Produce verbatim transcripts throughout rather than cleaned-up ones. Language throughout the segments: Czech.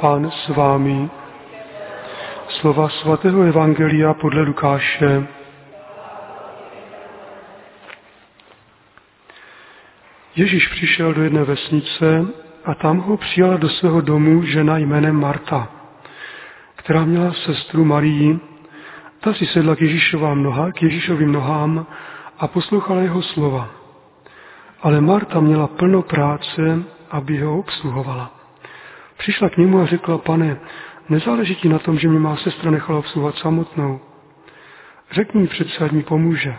Pán s vámi. Slova svatého evangelia podle Lukáše. Ježíš přišel do jedné vesnice a tam ho přijala do svého domu žena jménem Marta, která měla sestru Marii. Ta si sedla k, noha, k Ježíšovým nohám a poslouchala jeho slova. Ale Marta měla plno práce, aby ho obsluhovala. Přišla k němu a řekla: Pane, nezáleží ti na tom, že mě má sestra nechala obsluhovat samotnou. Řekni mi přece, ať mi pomůže.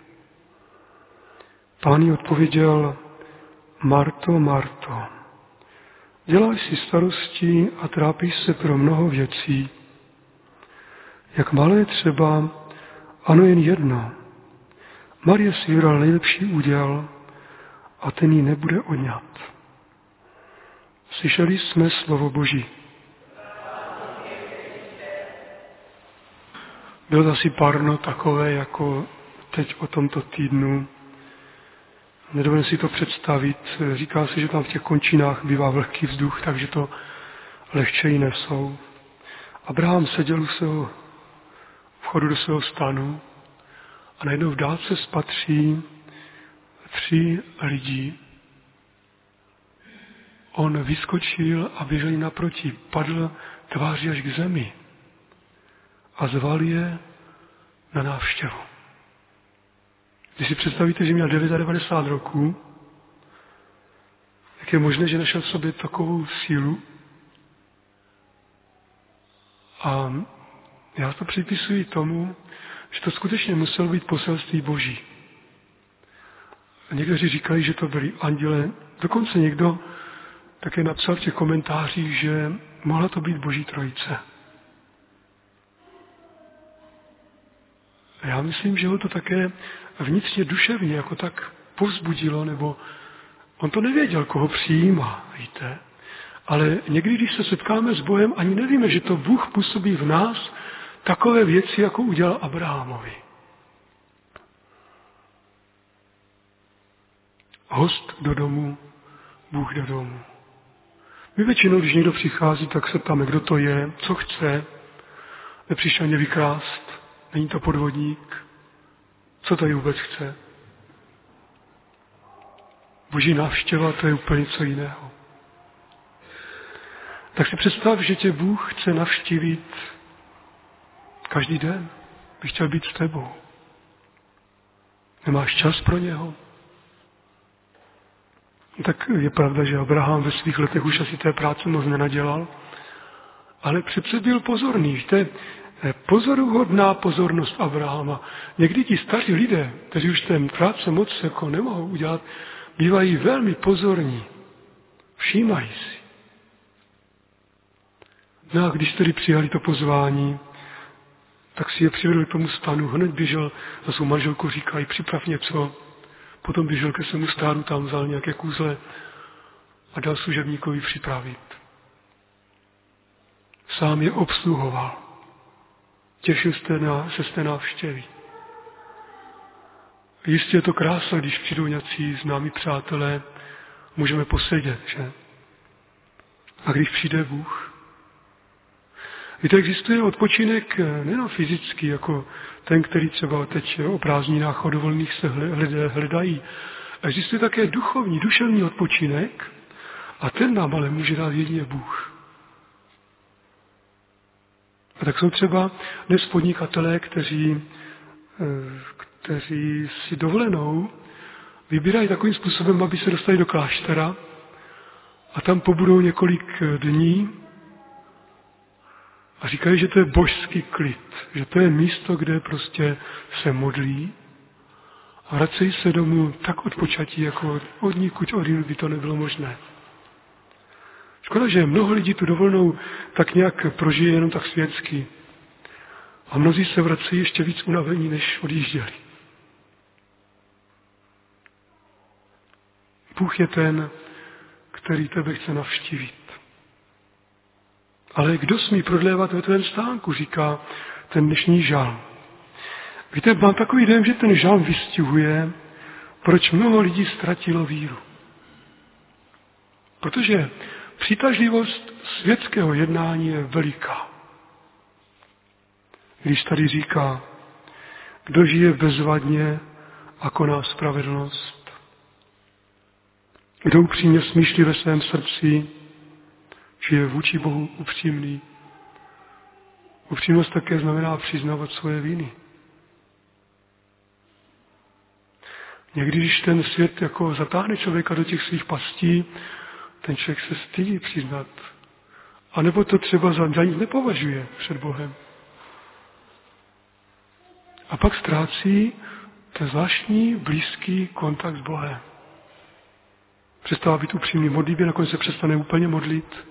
Pán jí odpověděl: Marto, Marto, děláš si starosti a trápíš se pro mnoho věcí. Jak malé třeba, ano, jen jedno. Marie si vybral nejlepší úděl a ten jí nebude odňat. Slyšeli jsme slovo Boží. Bylo to asi párno takové, jako teď o tomto týdnu. Nedovedeme si to představit. Říká se, že tam v těch končinách bývá vlhký vzduch, takže to lehčeji nesou. Abraham seděl u svého vchodu do svého stanu a najednou v dálce spatří tři lidi. On vyskočil a běžel jim naproti, padl tváří až k zemi a zval je na návštěvu. Když si představíte, že měl devadesát devět roků, jak je možné, že našel v sobě takovou sílu? A já to připisuji tomu, že to skutečně muselo být poselství Boží. A někteří říkají, že to byli anděle. Dokonce někdo také napsal v těch komentářích, že mohla to být Boží trojice. Já myslím, že ho to také vnitřně duševně jako tak povzbudilo, nebo on to nevěděl, koho přijímá, víte. Ale někdy, když se setkáme s Bohem, ani nevíme, že to Bůh působí v nás takové věci, jako udělal Abrahamovi. Host do domu, Bůh do domu. My většinou, když někdo přichází, tak se ptáme, kdo to je, co chce, nepřišel mě vykrást, není to podvodník, co tady vůbec chce. Boží návštěva, to je úplně něco jiného. Tak si představ, že tě Bůh chce navštívit každý den, by chtěl být s tebou. Nemáš čas pro něho? Tak je pravda, že Abraham ve svých letech už asi té práce moc nenadělal, ale přece byl pozorný. Víte, pozoruhodná pozornost Abrahama. Někdy ti staří lidé, kteří už ten práce moc jako nemohou udělat, bývají velmi pozorní. Všímají si. No a když tedy přijali to pozvání, tak si je přivedl k tomu stanu, hned běžel za svou manželku, říkají, připrav něco. Potom běžel ke svému stánu, tam vzal nějaké kůzle a dal služebníkovi připravit. Sám je obsluhoval. Těšil se, na, se z té návštěvy. Jistě je to krása, když přijdou nějací známí přátelé, můžeme posedět, že? A když přijde Bůh? Víte, existuje odpočinek nejen fyzický, jako ten, který třeba teď o prázdninách, o dovolených se hledají. Existuje také duchovní, duševní odpočinek a ten nám ale může dát jedině Bůh. A tak jsou třeba dnes podnikatelé, kteří, kteří si dovolenou vybírají takovým způsobem, aby se dostali do kláštera a tam pobudou několik dní a říkají, že to je božský klid, že to je místo, kde prostě se modlí a vracejí se domů tak odpočatí, jako od nikud od jinud by to nebylo možné. Škoda, že mnoho lidí tu dovolenou tak nějak prožije jenom tak světsky. A mnozí se vracejí ještě víc unavení, než odjížděli. Bůh je ten, který tebe chce navštívit. Ale kdo smí prodlévat ve tvém stánku, říká ten dnešní žalm. Víte, mám takový dojem, že ten žalm vystihuje, proč mnoho lidí ztratilo víru. Protože Přitažlivost světského jednání je veliká. Když tady říká, kdo žije bezvadně a koná spravedlnost, kdo upřímně smýšlí ve svém srdci, žije vůči Bohu upřímný. Upřímnost také znamená přiznávat svoje viny. Někdy, když ten svět jako zatáhne člověka do těch svých pastí, ten člověk se stydí přiznat. A nebo to třeba za, za nic nepovažuje před Bohem. A pak ztrácí ten zvláštní blízký kontakt s Bohem. Přestává být upřímný v modlitbě, nakonec se přestane úplně modlit.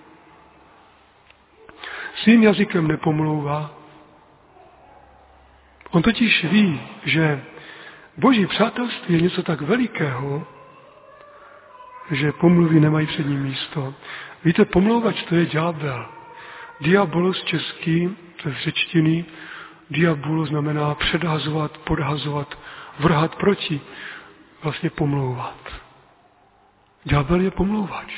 Svým jazykem nepomlouvá. On totiž ví, že Boží přátelství je něco tak velikého, že pomluvy nemají před ním místo. Víte, pomlouvač to je ďábel. Diabolos český, to je z řečtiny, diabulo znamená předhazovat, podhazovat, vrhat proti, vlastně pomlouvat. Ďábel je pomlouvač.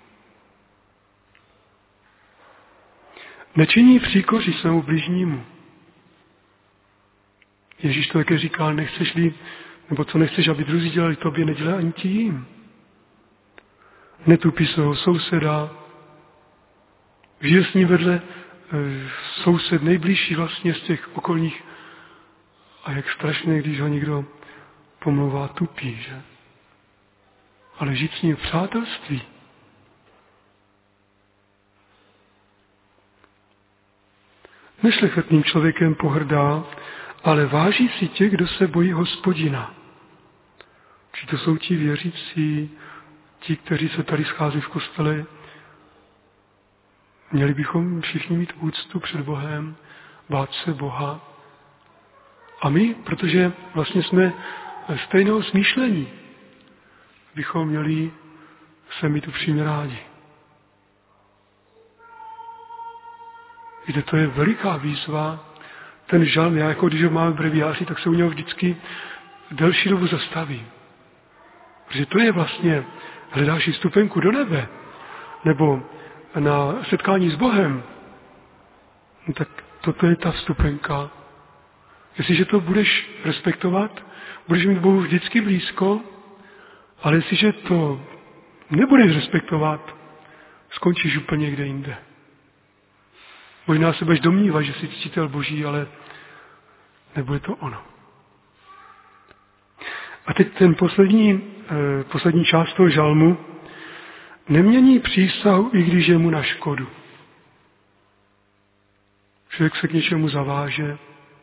Nečiní příkoří svému bližnímu. Ježíš to také říkal, nechceš-li, nebo co nechceš, aby druzí dělali tobě, nedělej ani ti jim. Netupí svého souseda, žije s ním vedle e, soused nejbližší vlastně z těch okolních a jak strašné, když ho někdo pomlouvá, tupí, že? Ale žít s ním v přátelství. Nešlechetným člověkem pohrdá, ale váží si těch, kdo se bojí Hospodina. Či to jsou ti věřící, ti, kteří se tady schází v kostele. Měli bychom všichni mít úctu před Bohem, bát se Boha. A my, protože vlastně jsme stejného smýšlení, bychom měli se mít upřímně rádi. Víte, to je veliká výzva. Ten žalm, já jako když ho mám v breviáři, tak se u něho vždycky delší dobu zastavím. Protože to je vlastně, hledáš si vstupenku do nebe, nebo na setkání s Bohem, no tak toto je ta vstupenka. Jestliže to budeš respektovat, budeš mít Bohu vždycky blízko, ale jestliže to nebudeš respektovat, skončíš úplně někde jinde. Možná se budeš domnívat, že jsi ctitel Boží, ale nebude to ono. A teď ten poslední, eh, poslední část toho žalmu nemění přísahu, i když je mu na škodu. Člověk se k něčemu zaváže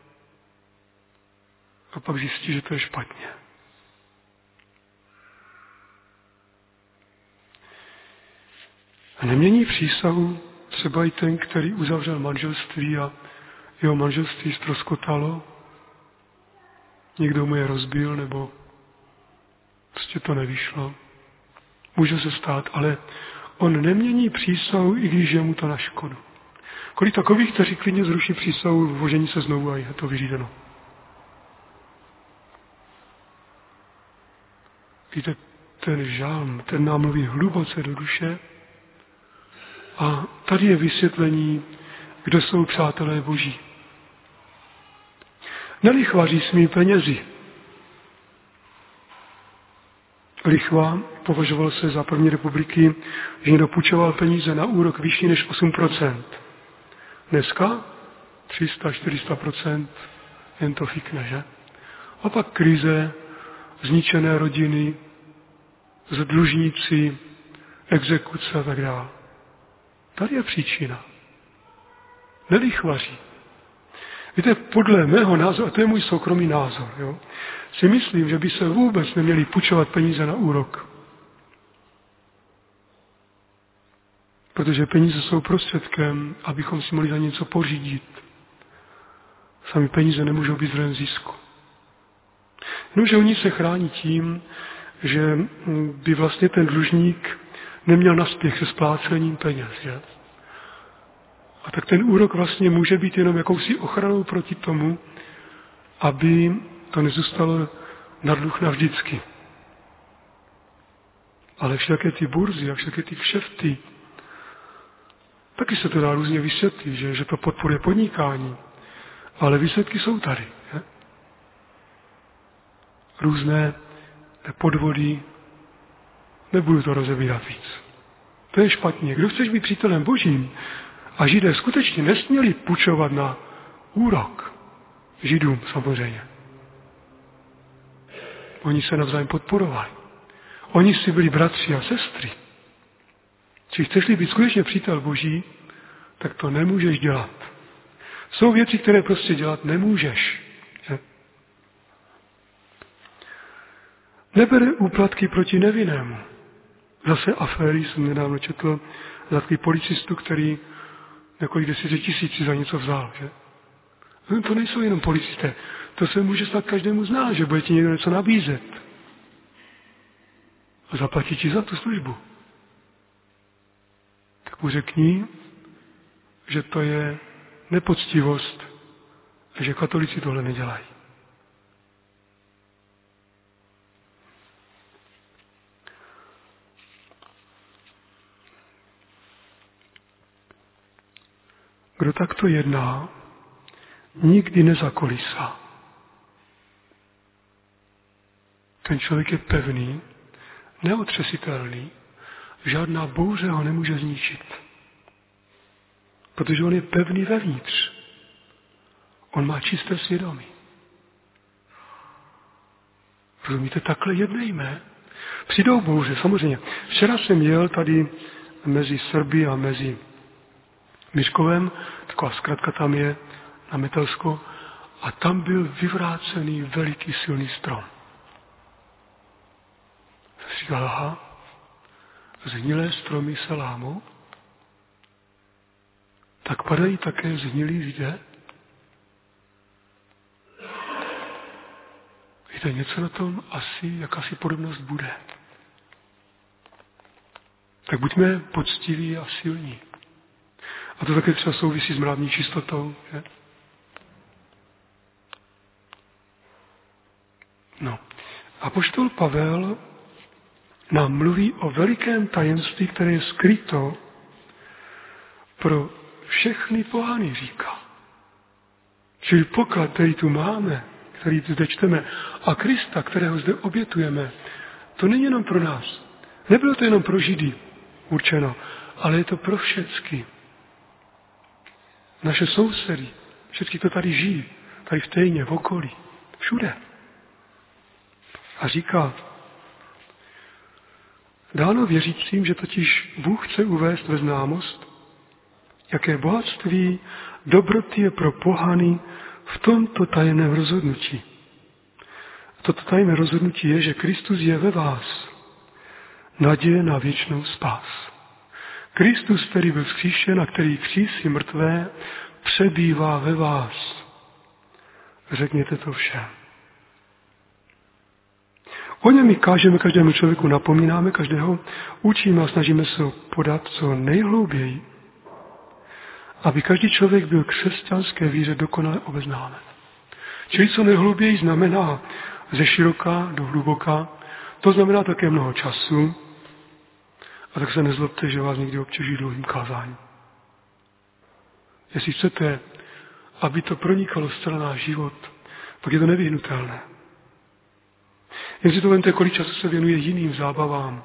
a pak zjistí, že to je špatně. A nemění přísahu třeba i ten, který uzavřel manželství a jeho manželství ztroskotalo. Někdo mu je rozbil, nebo prostě to nevyšlo. Může se stát, ale on nemění přísahu, i když je mu to na škodu. Kolik takových, kteří klidně zruší přísahu, vložení se znovu a je to vyřízeno. Víte, ten žalm, ten nám mluví hluboce do duše. A tady je vysvětlení, kdo jsou přátelé Boží. Nelichvaří svými penězi. Lichva považoval se za první republiky, že někdo půjčoval peníze na úrok vyšší než osm procent. Dneska tři sta až čtyři sta procent, jen to fikne, že? A pak krize, zničené rodiny, dlužníci, exekuce a tak dále. Tady je příčina. Nelichvaří. Víte, podle mého názoru, a to je můj soukromý názor, jo, si myslím, že by se vůbec neměli půjčovat peníze na úrok. Protože peníze jsou prostředkem, abychom si mohli za něco pořídit. Sami peníze nemůžou být zdrojem zisku. Jenomže oni se chrání tím, že by vlastně ten dlužník neměl naspěch se splácením peněz. Že? A tak ten úrok vlastně může být jenom jakousi ochranou proti tomu, aby to nezůstalo na dluh navždycky. Ale všaké ty burzy a všaké ty kšefty, Taky se to dá různě vysvětlit, že, že to podporuje podnikání. Ale výsledky jsou tady. Je? Různé podvody, nebudu to rozebírat víc. To je špatně. Kdo chceš být přítelem Božím? A Židé skutečně nesměli půjčovat na úrok. Židům samozřejmě. Oni se navzájem podporovali. Oni si byli bratři a sestry. Či chceš-li být skutečně přítel Boží, tak to nemůžeš dělat. Jsou věci, které prostě dělat nemůžeš. Že? Nebere úplatky proti nevinnému. Zase aféry jsem nedávno četl za takový policistu, který několik desítek tisíci za něco vzal. Že? No, to nejsou jenom policisté. To se může stát každému z nás, že bude ti někdo něco nabízet. A zaplatí ti za tu službu. Tak mu řekni, že to je nepoctivost a že katolíci tohle nedělají. Kdo takto jedná, nikdy nezakolísá. Ten člověk je pevný, neotřesitelný, žádná bouře ho nemůže zničit. Protože on je pevný vevnitř. On má čisté svědomí. Rozumíte, takhle jednejme. Přijdou bouře, samozřejmě. Včera jsem jel tady mezi Srby a mezi Myškovem, taková zkratka tam je na Metelsko, a tam byl vyvrácený veliký silný strom. Říkal, aha, zhnilé stromy se lámou, tak padají také zhnilí lidé. Víte, něco na tom asi, jakási podobnost bude. Tak buďme poctiví a silní. A to také třeba souvisí s mravní čistotou. Že? No. Apoštol Pavel nám mluví o velikém tajemství, které je skryto pro všechny pohany, říká. Čili poklad, který tu máme, který zde čteme, a Krista, kterého zde obětujeme, to není jenom pro nás. Nebylo to jenom pro Židy určeno, ale je to pro všechny. Naše sousedy, všichni to tady žijí, tady v Tejně, v okolí, všude. A říká, dáno věřícím, že totiž Bůh chce uvést ve známost, jaké bohatství dobroty je pro pohany v tomto tajemném rozhodnutí. A toto tajemné rozhodnutí je, že Kristus je ve vás, naděje na věčnou spás. Kristus, který byl vzkříšen a který křísí mrtvé, přebývá ve vás. Řekněte to všem. O něm my kážeme každému člověku, napomínáme každého, učíme a snažíme se ho podat co nejhlouběji, aby každý člověk byl křesťanské víře dokonale obeznámen. Čili co nejhlouběji znamená ze široka do hluboka, to znamená také mnoho času, a tak se nezlobte, že vás někdy obtěží dlouhým kázáním. Jestli chcete, aby to pronikalo zcela náš život, pak je to nevyhnutelné. Jen si to vemte, kolik času se věnuje jiným zábavám,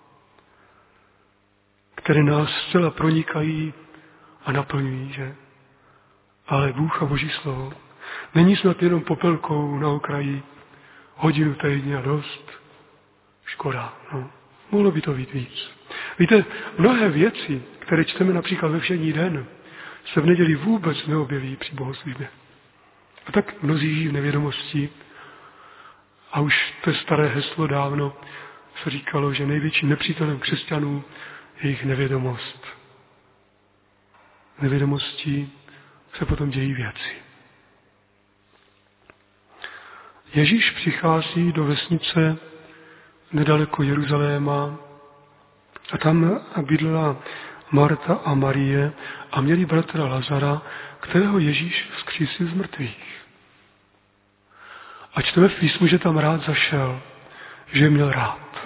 které nás zcela pronikají a naplňují, že? Ale Bůh a Boží slovo není snad jenom popelkou na okraji, hodinu týdně a dost. Škoda, no. Mohlo by to být víc. Víte, mnohé věci, které čteme například ve všední den, se v neděli vůbec neobjeví při bohoslužbě. A tak mnozí žijí v nevědomosti. A už to je staré heslo dávno se říkalo, že největším nepřítelem křesťanů je jejich nevědomost. Nevědomostí se potom dějí věci. Ježíš přichází do vesnice nedaleko Jeruzaléma a tam bydlela Marta a Marie a měli bratra Lazara, kterého Ježíš vzkřísil z mrtvých. A čteme v písmu, že tam rád zašel, že je měl rád.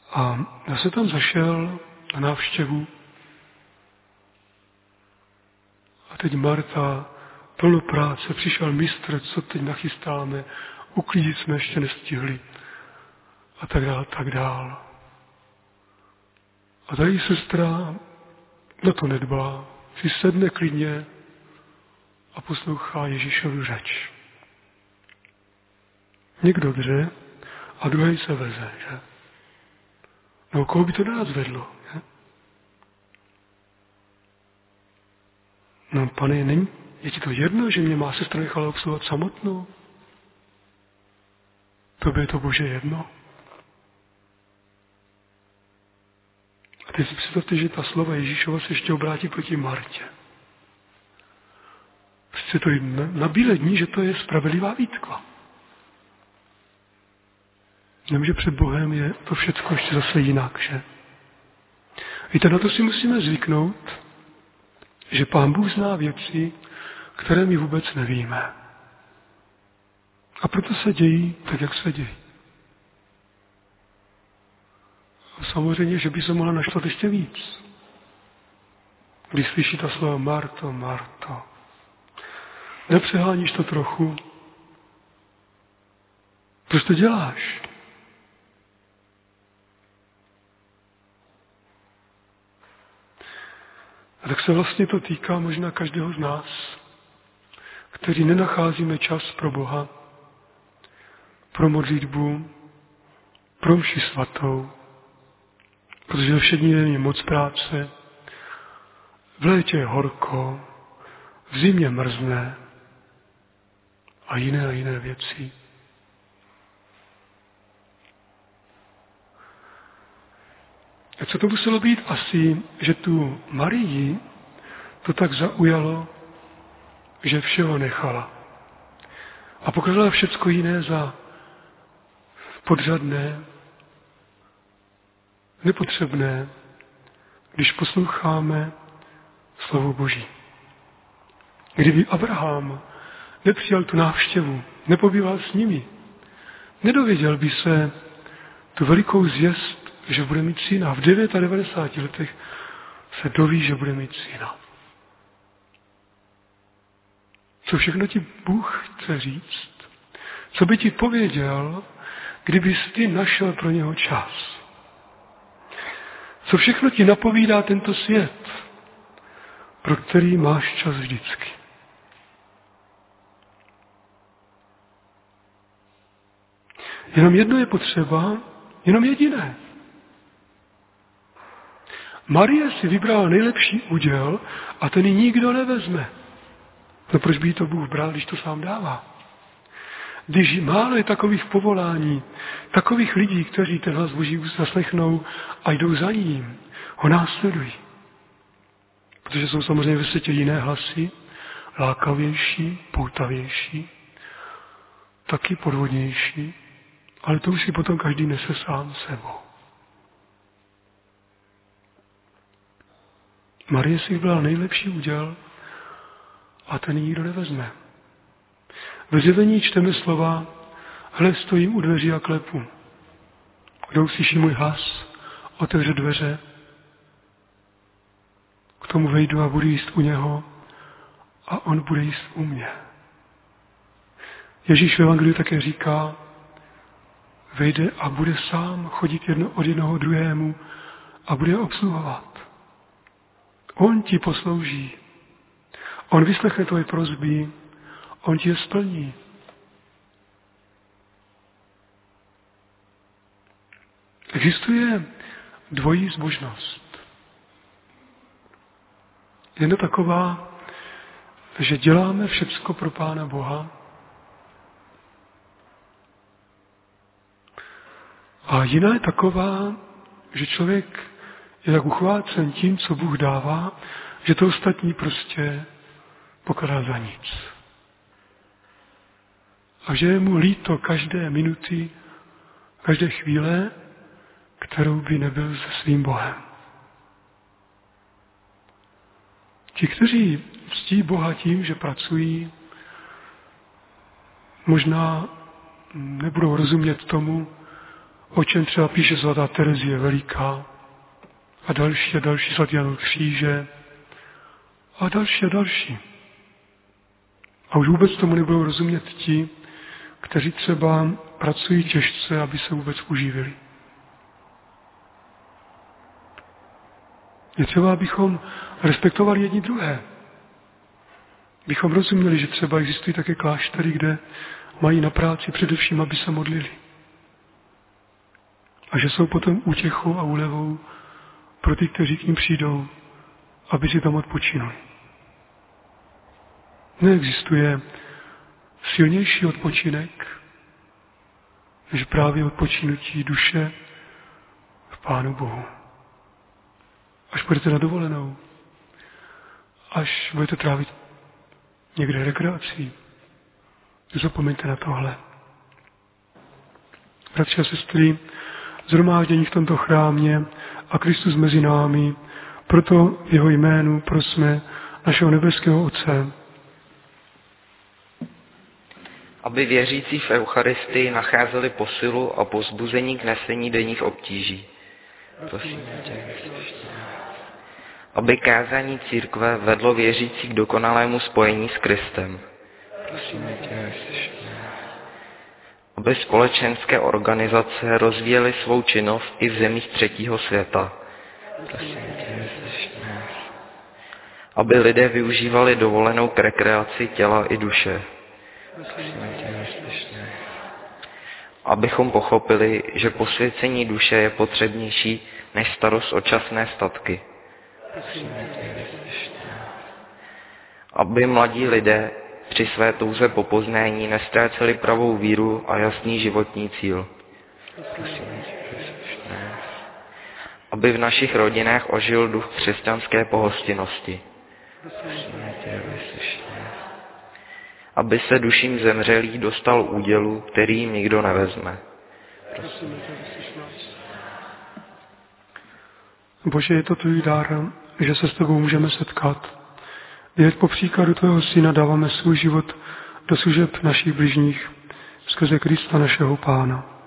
A já jsem tam zašel na návštěvu a teď Marta, plno práce, přišel mistr, co teď nachystáme, uklidit jsme ještě nestihli a tak dál, tak dál. A tady sestra na to nedbá, si sedne klidně a poslouchá Ježíšovu řeč. Někdo dře a druhý se veze, že? No, koho by to nás vedlo, že? No, pane, není, je ti to jedno, že mě má sestra nechala obsluhovat samotnou? Tobě je to Bože jedno. A teď si představte, že ta slova Ježíšova se ještě obrátí proti Martě. Přece to je na bílé dní, že to je spravedlivá výtka. Nemže před Bohem je to všechno ještě zase jinak, že? Víte, na to si musíme zvyknout, že Pán Bůh zná věci, které my vůbec nevíme. A proto se dějí tak, jak se dějí. A samozřejmě, že by se mohla naštvat ještě víc. Když slyší ta slova Marto, Marto. Nepřeháníš to trochu? Proč to děláš? A tak se vlastně to týká možná každého z nás, kteří nenacházíme čas pro Boha, pro modlitbu, pro mši svatou, protože ve všední den je moc práce, v létě je horko, v zimě mrzne a jiné a jiné věci. A co to muselo být? Asi, že tu Marii to tak zaujalo, že všeho nechala. A pokládala všecko jiné za podřadné, nepotřebné, když posloucháme slovo Boží. Kdyby Abraham nepřijal tu návštěvu, nepobýval s nimi, nedověděl by se tu velikou zvěst, že bude mít syna. V devadesát devět letech se doví, že bude mít syna. Co všechno ti Bůh chce říct? Co by ti pověděl, kdybys ty našel pro něho čas? Co všechno ti napovídá tento svět, pro který máš čas vždycky? Jenom jedno je potřeba, jenom jediné. Marie si vybrala nejlepší úděl a ten ji nikdo nevezme. No proč by jí to Bůh bral, když to sám dává? Když málo je takových povolání, takových lidí, kteří ten hlas Boží zaslechnou a jdou za ním, ho následují. Protože jsou samozřejmě ve světě jiné hlasy, lákavější, poutavější, taky podvodnější, ale to už si potom každý nese sám sebou. Marie si vybrala nejlepší úděl a ten nikdo nevezme. Ve Zjevení čteme slova: hle, stojím u dveří a klepu. Kdo uslyší můj hlas, otevře dveře, k tomu vejdu a budu jíst u něho a on bude jíst u mě. Ježíš v Evangeliu také říká, vejde a bude sám chodit jedno od jednoho druhému a bude obsluhovat. On ti poslouží. On vyslechne tvoje prosby, on ti je splní. Existuje dvojí zbožnost. Jedna taková, že děláme všecko pro Pána Boha a jiná je taková, že člověk je tak uchvácen tím, co Bůh dává, že to ostatní prostě pokládá za nic. A že je mu líto každé minuty, každé chvíle, kterou by nebyl se svým Bohem. Ti, kteří ctí Boha tím, že pracují, možná nebudou rozumět tomu, o čem třeba píše svatá Terezie Veliká a další a další, svatý Jan od Kříže a další a další. A už vůbec tomu nebudou rozumět ti, kteří třeba pracují těžce, aby se vůbec uživili. Je třeba, abychom respektovali jedni druhé. Bychom rozuměli, že třeba existují také kláštery, kde mají na práci především, aby se modlili. A že jsou potom útěchou a úlevou pro ty, kteří k ním přijdou, aby si tam odpočinuli. Neexistuje silnější odpočinek, než právě odpočinutí duše v Pánu Bohu. Až budete na dovolenou, až budete trávit někde rekreací, nezapomeňte na tohle. Bratři a sestry, shromáždění v tomto chrámě a Kristus mezi námi, proto v jeho jménu prosme našeho nebeského Otce. Aby věřící v Eucharistii nacházeli posilu a povzbuzení k nesení denních obtíží. Prosím tě, aby kázání církve vedlo věřící k dokonalému spojení s Kristem. Prosím tě, aby společenské organizace rozvíjely svou činnost i v zemích třetího světa. Prosím tě, aby lidé využívali dovolenou k rekreaci těla i duše. Abychom pochopili, že posvěcení duše je potřebnější než starost o časné statky. Aby mladí lidé při své touze po poznání neztráceli pravou víru a jasný životní cíl. Aby v našich rodinách ožil duch křesťanské pohostinnosti. Aby se duším zemřelých dostal údělu, který jim nikdo nevezme. Bože, je to tvůj dar, že se s tebou můžeme setkat. Věď po příkladu tvého syna dáváme svůj život do služeb našich bližních skrze Krista našeho Pána.